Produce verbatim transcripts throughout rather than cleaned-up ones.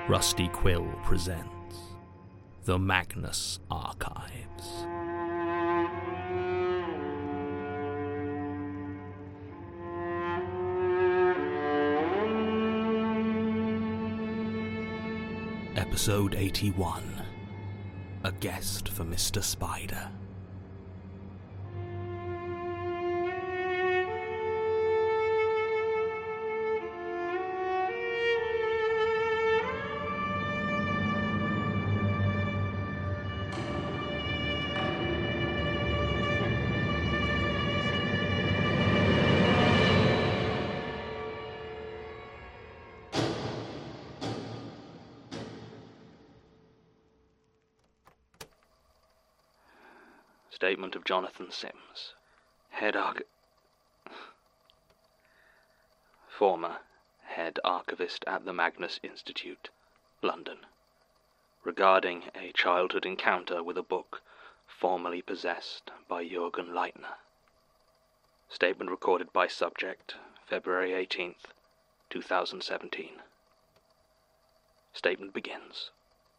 Rusty Quill presents The Magnus Archives. Episode eighty-one. A Guest for Mister Spider. Statement of Jonathan Sims, Head Arch... Former Head Archivist at the Magnus Institute, London, regarding a childhood encounter with a book formerly possessed by Jürgen Leitner. Statement recorded by subject, February eighteenth, two thousand seventeen. Statement begins.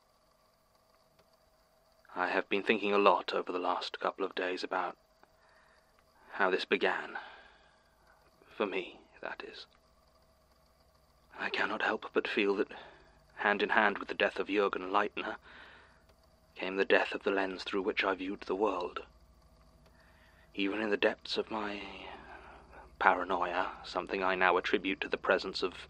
I have been thinking a lot over the last couple of days about how this began. For me, that is. I cannot help but feel that, hand in hand with the death of Jürgen Leitner, came the death of the lens through which I viewed the world. Even in the depths of my paranoia, something I now attribute to the presence of,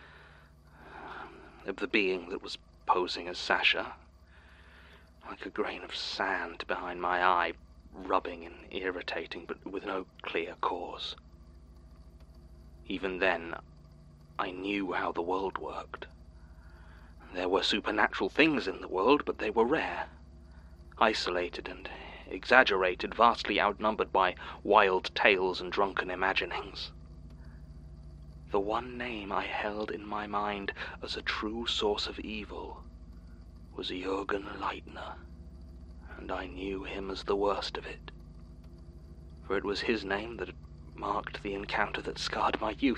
of the being that was posing as Sasha, like a grain of sand behind my eye, rubbing and irritating, but with no clear cause. Even then, I knew how the world worked. There were supernatural things in the world, but they were rare, isolated and exaggerated, vastly outnumbered by wild tales and drunken imaginings. The one name I held in my mind as a true source of evil was Jürgen Leitner, and I knew him as the worst of it, for it was his name that had marked the encounter that scarred my youth.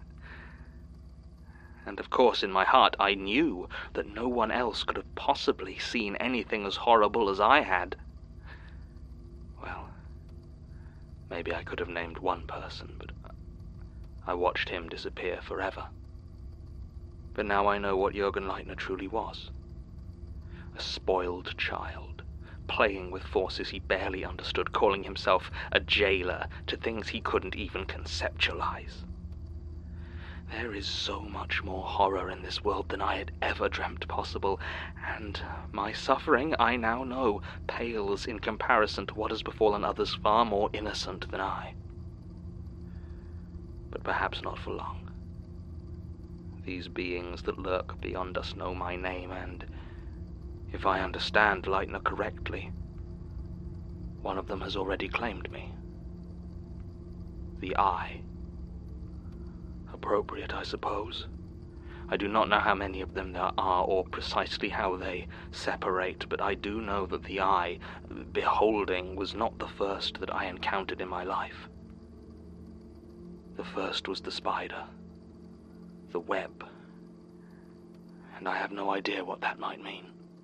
And of course, in my heart, I knew that no one else could have possibly seen anything as horrible as I had. Well, maybe I could have named one person, but I watched him disappear forever. But now I know what Jürgen Leitner truly was. A spoiled child, playing with forces he barely understood, calling himself a jailer to things he couldn't even conceptualize. There is so much more horror in this world than I had ever dreamt possible, and my suffering, I now know, pales in comparison to what has befallen others far more innocent than I. But perhaps not for long. These beings that lurk beyond us know my name, and if I understand Leitner correctly, one of them has already claimed me. The Eye. Appropriate, I suppose. I do not know how many of them there are, or precisely how they separate, but I do know that the Eye, beholding, was not the first that I encountered in my life. The first was the spider, the web, and I have no idea what that might mean.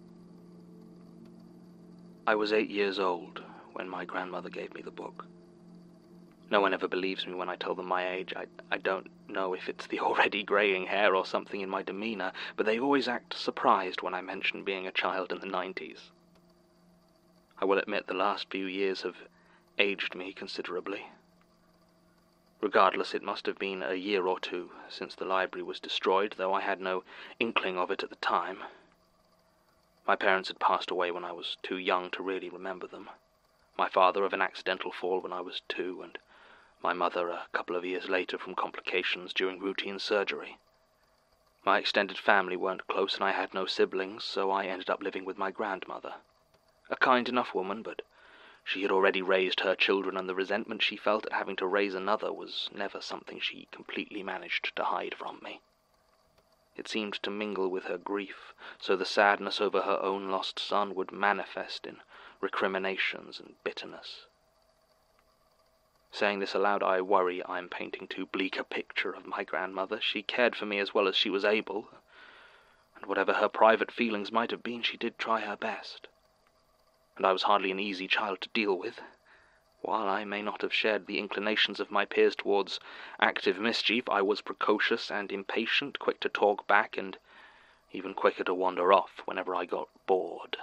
I was eight years old when my grandmother gave me the book. No one ever believes me when I tell them my age. I, I don't know if it's the already greying hair or something in my demeanor, but they always act surprised when I mention being a child in the nineties. I will admit the last few years have aged me considerably. Regardless, it must have been a year or two since the library was destroyed, though I had no inkling of it at the time. My parents had passed away when I was too young to really remember them. My father of an accidental fall when I was two, and my mother a couple of years later from complications during routine surgery. My extended family weren't close, and I had no siblings, so I ended up living with my grandmother. A kind enough woman, but she had already raised her children, and the resentment she felt at having to raise another was never something she completely managed to hide from me. It seemed to mingle with her grief, so the sadness over her own lost son would manifest in recriminations and bitterness. Saying this aloud, I worry I'm painting too bleak a picture of my grandmother. She cared for me as well as she was able. and whatever her private feelings might have been, she did try her best. And I was hardly an easy child to deal with. While I may not have shared the inclinations of my peers towards active mischief, I was precocious and impatient, quick to talk back, and even quicker to wander off whenever I got bored.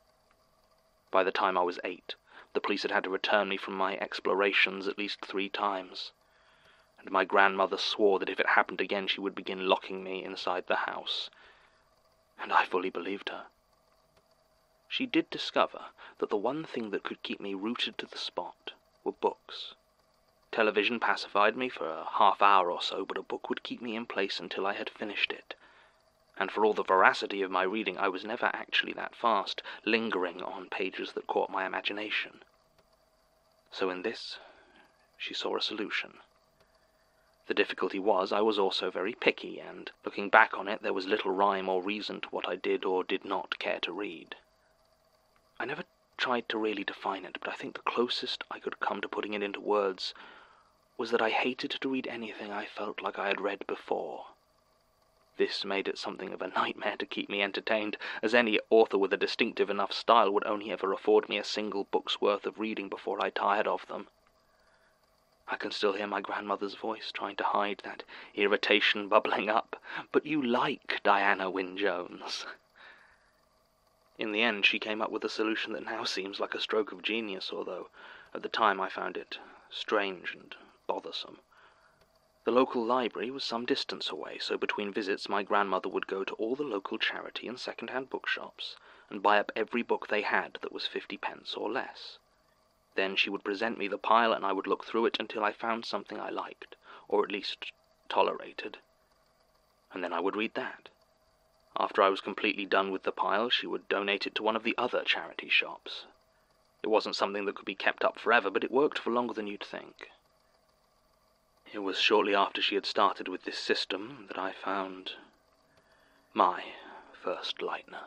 By the time I was eight, the police had had to return me from my explorations at least three times, and my grandmother swore that if it happened again she would begin locking me inside the house, and I fully believed her. She did discover that the one thing that could keep me rooted to the spot were books. Television pacified me for a half hour or so, but a book would keep me in place until I had finished it. And for all the veracity of my reading, I was never actually that fast, lingering on pages that caught my imagination. So in this, she saw a solution. The difficulty was I was also very picky, and looking back on it, there was little rhyme or reason to what I did or did not care to read. I never tried to really define it, but I think the closest I could come to putting it into words was that I hated to read anything I felt like I had read before. This made it something of a nightmare to keep me entertained, as any author with a distinctive enough style would only ever afford me a single book's worth of reading before I tired of them. I can still hear my grandmother's voice trying to hide that irritation bubbling up. "But you like Diana Wynne Jones." In the end, she came up with a solution that now seems like a stroke of genius, although at the time I found it strange and bothersome. The local library was some distance away, so between visits my grandmother would go to all the local charity and second-hand bookshops and buy up every book they had that was fifty pence or less. Then she would present me the pile, and I would look through it until I found something I liked, or at least tolerated. And then I would read that. After I was completely done with the pile, she would donate it to one of the other charity shops. It wasn't something that could be kept up forever, but it worked for longer than you'd think. It was shortly after she had started with this system that I found my first Leitner.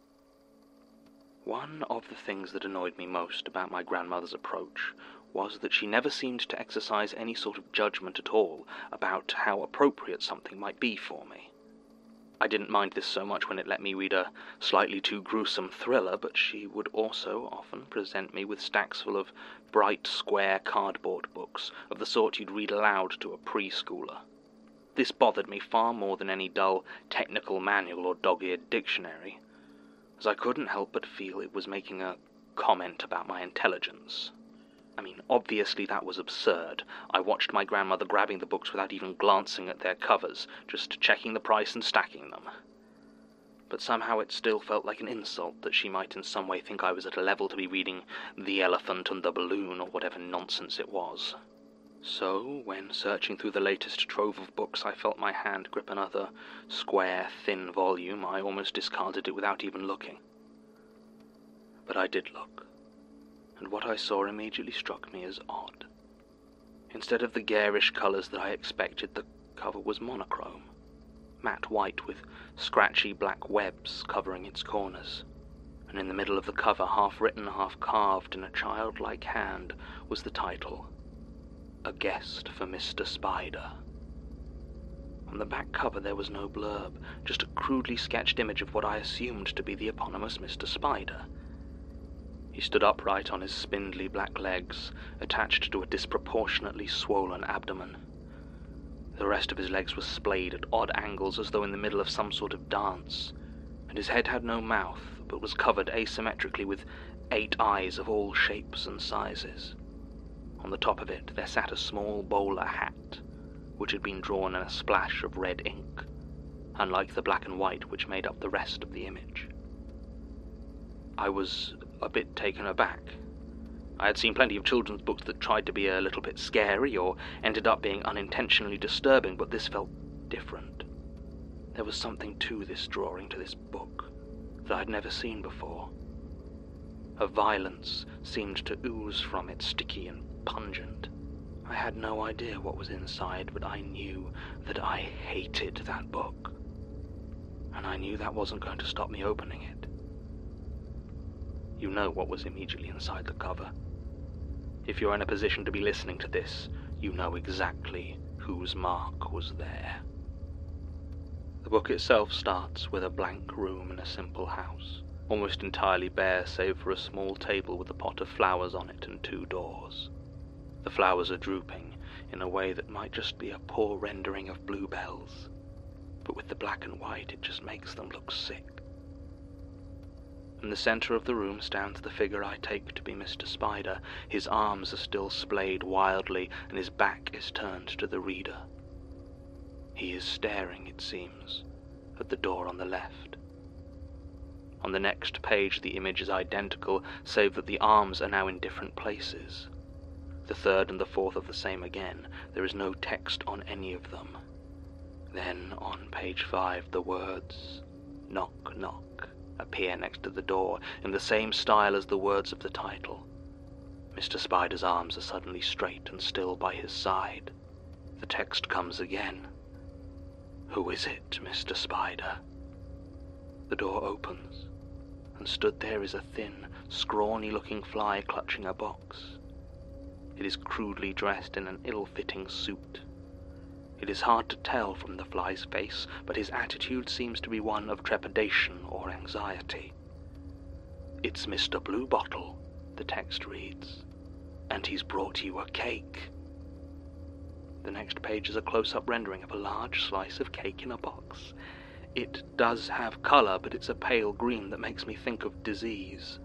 One of the things that annoyed me most about my grandmother's approach was that she never seemed to exercise any sort of judgment at all about how appropriate something might be for me. I didn't mind this so much when it let me read a slightly too gruesome thriller, but she would also often present me with stacks full of bright, square cardboard books, of the sort you'd read aloud to a preschooler. This bothered me far more than any dull technical manual or dog-eared dictionary, as I couldn't help but feel it was making a comment about my intelligence. I mean, obviously that was absurd. I watched my grandmother grabbing the books without even glancing at their covers, just checking the price and stacking them. But somehow it still felt like an insult that she might in some way think I was at a level to be reading The Elephant and the Balloon or whatever nonsense it was. So, when searching through the latest trove of books I felt my hand grip another square, thin volume, I almost discarded it without even looking. But I did look. And what I saw immediately struck me as odd. Instead of the garish colours that I expected, the cover was monochrome, matte white with scratchy black webs covering its corners, and in the middle of the cover, half written, half carved in a childlike hand, was the title, A Guest for Mister Spider. On the back cover there was no blurb, just a crudely sketched image of what I assumed to be the eponymous Mister Spider. He stood upright on his spindly black legs, attached to a disproportionately swollen abdomen. The rest of his legs were splayed at odd angles as though in the middle of some sort of dance, and his head had no mouth, but was covered asymmetrically with eight eyes of all shapes and sizes. On the top of it there sat a small bowler hat, which had been drawn in a splash of red ink, unlike the black and white which made up the rest of the image. I was a bit taken aback. I had seen plenty of children's books that tried to be a little bit scary or ended up being unintentionally disturbing, but this felt different. There was something to this drawing, to this book, that I had never seen before. A violence seemed to ooze from it, sticky and pungent. I had no idea what was inside, but I knew that I hated that book. And I knew that wasn't going to stop me opening it. You know what was immediately inside the cover. If you're in a position to be listening to this, you know exactly whose mark was there. The book itself starts with a blank room in a simple house, almost entirely bare save for a small table with a pot of flowers on it and two doors. The flowers are drooping in a way that might just be a poor rendering of bluebells, but with the black and white it just makes them look sick. In the centre of the room stands the figure I take to be Mister Spider. His arms are still splayed wildly, and his back is turned to the reader. He is staring, it seems, at the door on the left. On the next page the image is identical, save that the arms are now in different places. The third and the fourth are the same again. There is no text on any of them. Then, on page five, the words, "Knock, knock," appear next to the door, in the same style as the words of the title. Mister Spider's arms are suddenly straight and still by his side. The text comes again. "Who is it, Mister Spider?" The door opens, and stood there is a thin, scrawny-looking fly clutching a box. It is crudely dressed in an ill-fitting suit. It is hard to tell from the fly's face, but his attitude seems to be one of trepidation or anxiety. "It's Mister Bluebottle," the text reads, "and he's brought you a cake." The next page is a close-up rendering of a large slice of cake in a box. It does have colour, but it's a pale green that makes me think of disease.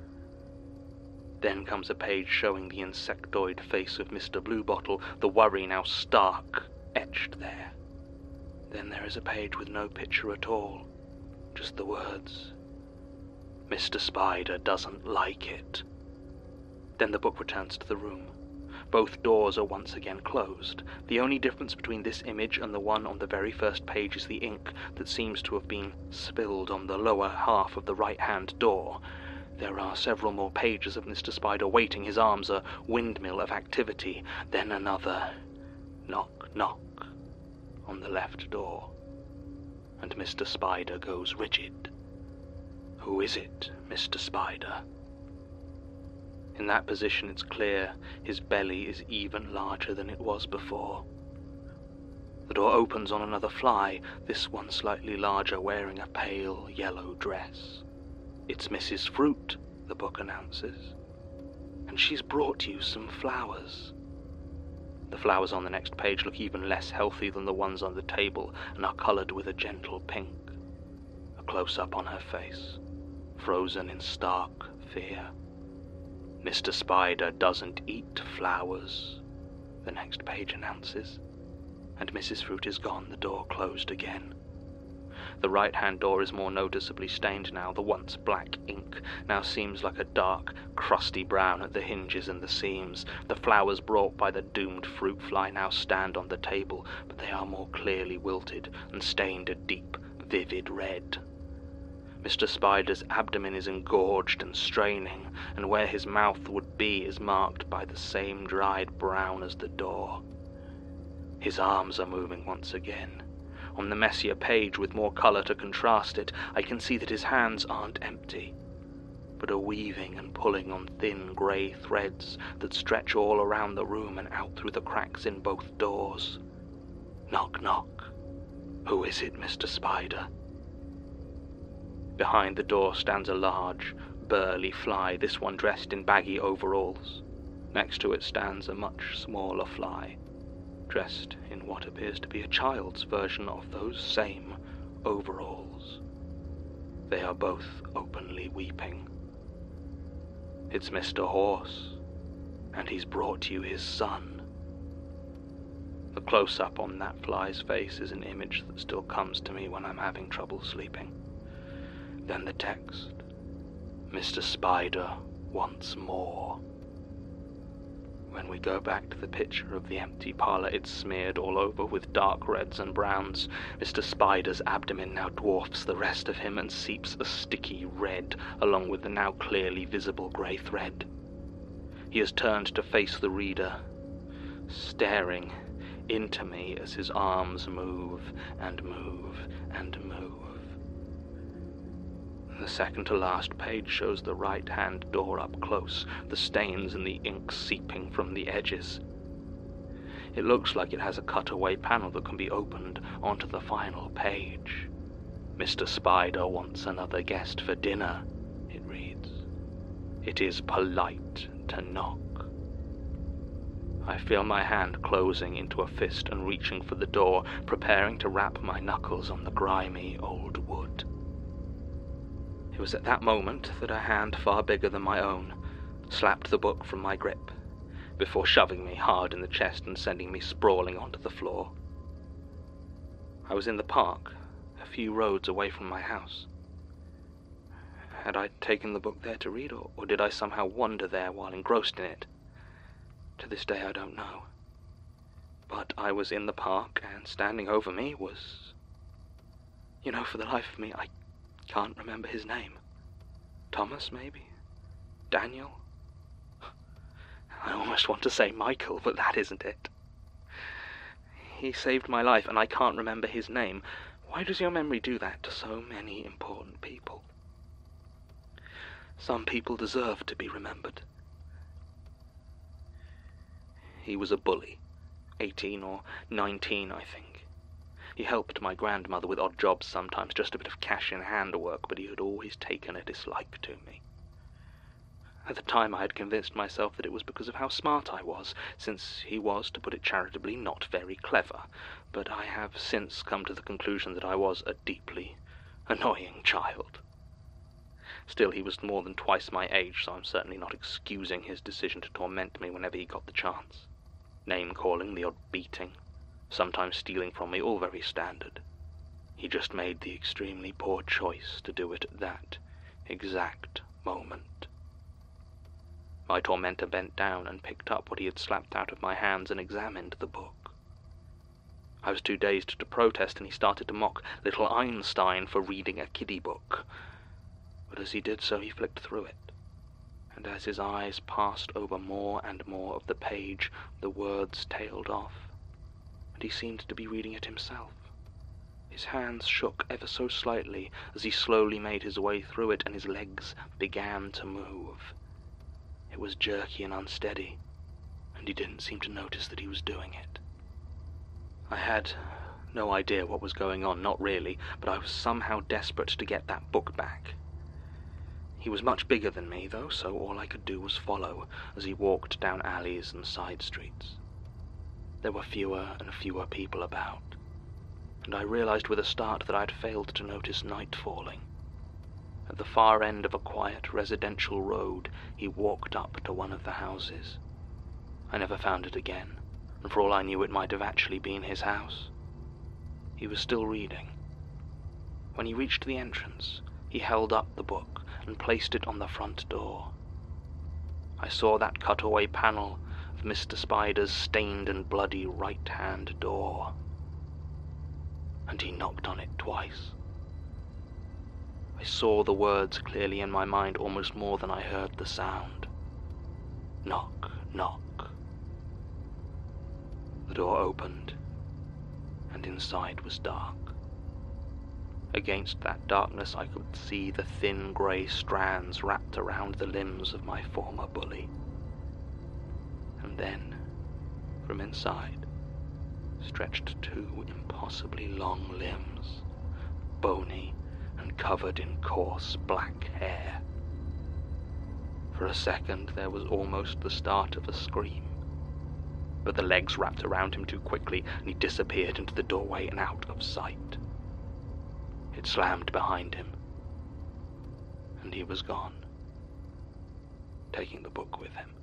Then comes a page showing the insectoid face of Mister Bluebottle, the worry now stark, etched there. Then there is a page with no picture at all, just the words, "Mister Spider doesn't like it." Then the book returns to the room. Both doors are once again closed. The only difference between this image and the one on the very first page is the ink that seems to have been spilled on the lower half of the right-hand door. There are several more pages of Mister Spider waiting, his arms a windmill of activity. Then another knock, knock on the left door, and Mister Spider goes rigid. "Who is it, Mister Spider?" In that position it's clear his belly is even larger than it was before. The door opens on another fly, this one slightly larger, wearing a pale yellow dress. "It's Missus Fruit," the book announces, "and she's brought you some flowers." The flowers on the next page look even less healthy than the ones on the table and are coloured with a gentle pink. A close-up on her face, frozen in stark fear. "Mister Spider doesn't eat flowers," the next page announces, and Missus Fruit is gone, the door closed again. The right-hand door is more noticeably stained now. The once black ink now seems like a dark, crusty brown at the hinges and the seams. The flowers brought by the doomed fruit fly now stand on the table, but they are more clearly wilted and stained a deep, vivid red. Mister Spider's abdomen is engorged and straining, and where his mouth would be is marked by the same dried brown as the door. His arms are moving once again. On the messier page, with more colour to contrast it, I can see that his hands aren't empty, but are weaving and pulling on thin grey threads that stretch all around the room and out through the cracks in both doors. Knock, knock. "Who is it, Mister Spider?" Behind the door stands a large, burly fly, this one dressed in baggy overalls. Next to it stands a much smaller fly, dressed in what appears to be a child's version of those same overalls. They are both openly weeping. "It's Mister Horse, and he's brought you his son." The close-up on that fly's face is an image that still comes to me when I'm having trouble sleeping. Then the text, "Mister Spider wants more." When we go back to the picture of the empty parlour, it's smeared all over with dark reds and browns. Mister Spider's abdomen now dwarfs the rest of him and seeps a sticky red along with the now clearly visible grey thread. He has turned to face the reader, staring into me as his arms move and move and move. The second to last page shows the right-hand door up close, the stains and the ink seeping from the edges. It looks like it has a cutaway panel that can be opened onto the final page. "Mister Spider wants another guest for dinner," it reads. "It is polite to knock." I feel my hand closing into a fist and reaching for the door, preparing to rap my knuckles on the grimy old wood. It was at that moment that a hand far bigger than my own slapped the book from my grip, before shoving me hard in the chest and sending me sprawling onto the floor. I was in the park, a few roads away from my house. Had I taken the book there to read, or, or did I somehow wander there while engrossed in it? To this day I don't know. But I was in the park, and standing over me was... You know, for the life of me, I can't remember his name. Thomas, maybe? Daniel? I almost want to say Michael, but that isn't it. He saved my life, and I can't remember his name. Why does your memory do that to so many important people? Some people deserve to be remembered. He was a bully, eighteen or nineteen, I think. He helped my grandmother with odd jobs sometimes, just a bit of cash-in-hand work, but he had always taken a dislike to me. At the time I had convinced myself that it was because of how smart I was, since he was, to put it charitably, not very clever, but I have since come to the conclusion that I was a deeply annoying child. Still, he was more than twice my age, so I'm certainly not excusing his decision to torment me whenever he got the chance. Name-calling, the odd beating, sometimes stealing from me, all very standard. He just made the extremely poor choice to do it at that exact moment. My tormentor bent down and picked up what he had slapped out of my hands and examined the book. I was too dazed to protest, and he started to mock little Einstein for reading a kiddie book. But as he did so, he flicked through it. And as his eyes passed over more and more of the page, the words tailed off, and he seemed to be reading it himself. His hands shook ever so slightly as he slowly made his way through it, and his legs began to move. It was jerky and unsteady, and he didn't seem to notice that he was doing it. I had no idea what was going on, not really, but I was somehow desperate to get that book back. He was much bigger than me, though, so all I could do was follow as he walked down alleys and side streets. There were fewer and fewer people about, and I realized with a start that I had failed to notice night falling. At the far end of a quiet residential road, he walked up to one of the houses. I never found it again, and for all I knew it might have actually been his house. He was still reading. When he reached the entrance, he held up the book and placed it on the front door. I saw that cutaway panel of Mister Spider's stained and bloody right-hand door, and he knocked on it twice. I saw the words clearly in my mind almost more than I heard the sound. Knock, knock. The door opened, and inside was dark. Against that darkness I could see the thin grey strands wrapped around the limbs of my former bully. And then, from inside, stretched two impossibly long limbs, bony and covered in coarse black hair. For a second there was almost the start of a scream, but the legs wrapped around him too quickly, and he disappeared into the doorway and out of sight. It slammed behind him, and he was gone, taking the book with him.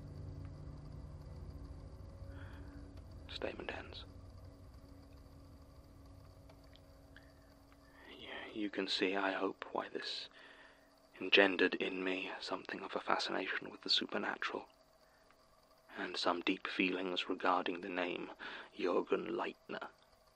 Statement ends. You can see, I hope, why this engendered in me something of a fascination with the supernatural, and some deep feelings regarding the name Jürgen Leitner.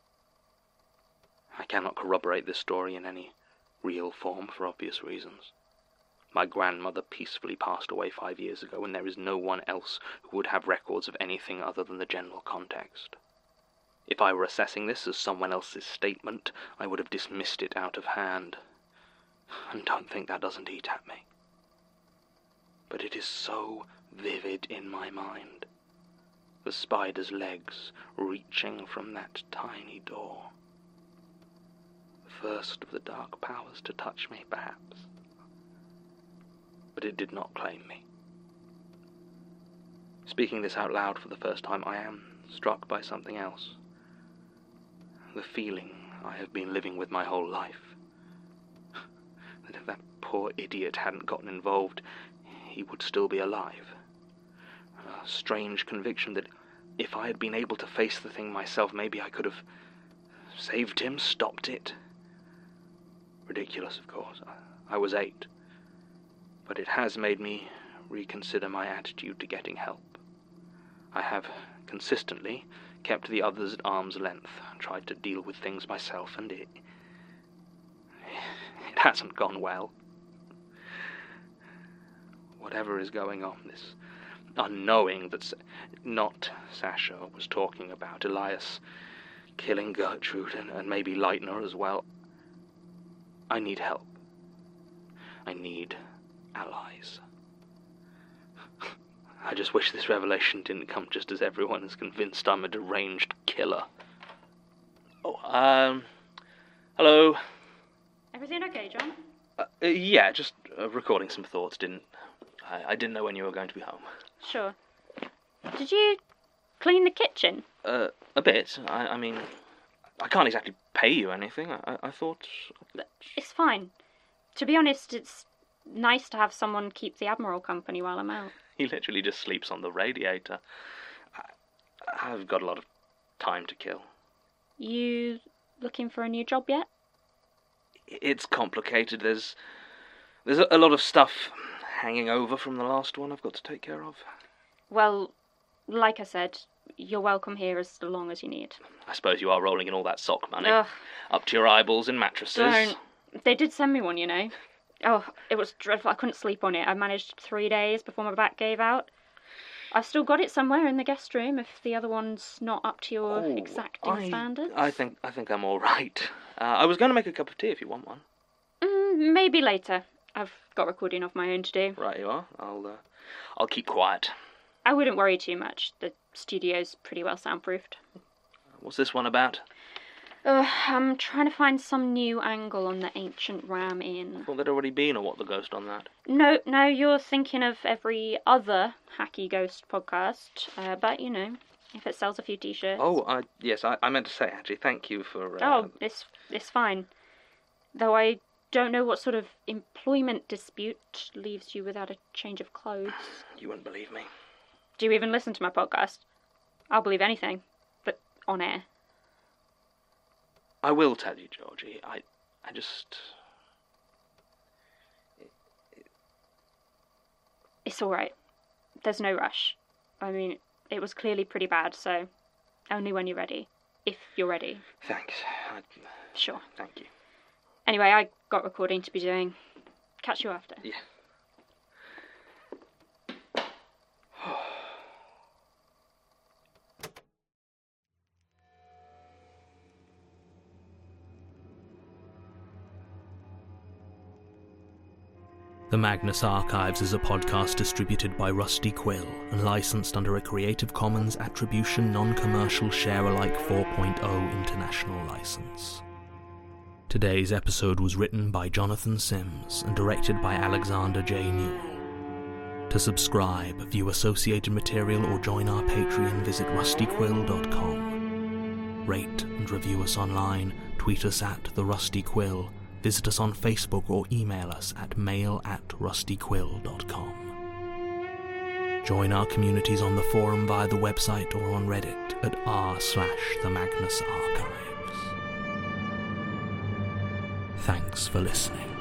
I cannot corroborate this story in any real form for obvious reasons. My grandmother peacefully passed away five years ago, and there is no one else who would have records of anything other than the general context. If I were assessing this as someone else's statement, I would have dismissed it out of hand, and don't think that doesn't eat at me. But it is so vivid in my mind, the spider's legs reaching from that tiny door, first of the dark powers to touch me, perhaps. But it did not claim me. Speaking this out loud for the first time, I am struck by something else. The feeling I have been living with my whole life. That if that poor idiot hadn't gotten involved, he would still be alive. A strange conviction that if I had been able to face the thing myself, maybe I could have saved him, stopped it. Ridiculous, of course. I, I was eight. But it has made me reconsider my attitude to getting help. I have consistently kept the others at arm's length, tried to deal with things myself, and it... it hasn't gone well. Whatever is going on, this unknowing that not Sasha was talking about, Elias killing Gertrude and, and maybe Leitner as well. I need help. I need allies. I just wish this revelation didn't come just as everyone is convinced I'm a deranged killer. Oh, um... hello? Everything okay, John? Uh, uh, yeah, just uh, recording some thoughts, didn't... I, I didn't know when you were going to be home. Sure. Did you clean the kitchen? Uh, a bit. I, I mean, I can't exactly pay you anything. I, I thought... It's fine. To be honest, it's nice to have someone keep the Admiral company while I'm out. He literally just sleeps on the radiator. I, I've got a lot of time to kill. You looking for a new job yet? It's complicated. There's there's a, a lot of stuff hanging over from the last one I've got to take care of. Well, like I said, you're welcome here as long as you need. I suppose you are rolling in all that sock money. Ugh. Up to your eyeballs in mattresses. Don't. They did send me one, you know. Oh, it was dreadful. I couldn't sleep on it. I managed three days before my back gave out. I've still got it somewhere in the guest room if the other one's not up to your oh, exacting I, standards. I think I think I'm all right. Uh, I was going to make a cup of tea if you want one. Mm, maybe later. I've got recording of my own to do. Right, you are. I'll uh, I'll keep quiet. I wouldn't worry too much. The studio's pretty well soundproofed. What's this one about? Uh, I'm trying to find some new angle on the ancient Ram Inn. I thought there'd already been a What the Ghost on that. No, no, you're thinking of every other Hacky Ghost podcast. Uh, but, you know, if it sells a few t-shirts... Oh, I, yes, I, I meant to say, actually, thank you for... Uh... Oh, it's, it's fine. Though I don't know what sort of employment dispute leaves you without a change of clothes. You wouldn't believe me. Do you even listen to my podcast? I'll believe anything, but on air. I will tell you, Georgie. I, I just... It, it... It's all right. There's no rush. I mean, it was clearly pretty bad, so only when you're ready. If you're ready. Thanks. I... Sure. Thank you. Anyway, I got recording to be doing. Catch you after. Yeah. The Magnus Archives is a podcast distributed by Rusty Quill and licensed under a Creative Commons Attribution Non-Commercial Share-alike four point oh International License. Today's episode was written by Jonathan Sims and directed by Alexander J. Newell. To subscribe, view associated material or join our Patreon, visit rusty quill dot com. Rate and review us online, tweet us at The Rusty Quill, visit us on Facebook or email us at mail at rusty quill dot com. Join our communities on the forum via the website or on Reddit at r slash the Magnus Archives. Thanks for listening.